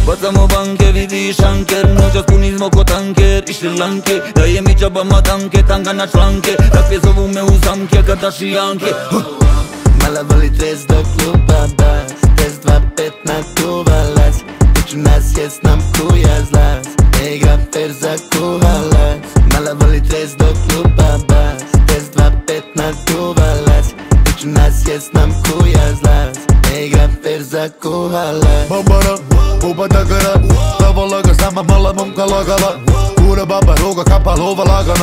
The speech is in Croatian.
Bacamo banke, vidi šanker, noćas puni smo ko tanker iz Šrilanke. Daje mi džabama tanke, tanga na članke, takve zovu me u zamke, Kardashijanke. Mala voli tres do kluba bas, test 2-5 na kuvalac. Hoću nas jest nam kuja zlas, igra fer za kuvalac. Mala voli tres do kluba bas, test 2-5 na kuvalac. Hoću nas jest nam kuja zlas, igra fer za kuvalac. Bambara, buba takara, tavallaga sama mala mum kalakala. Kuule baba, ruoka kappa luva lagana.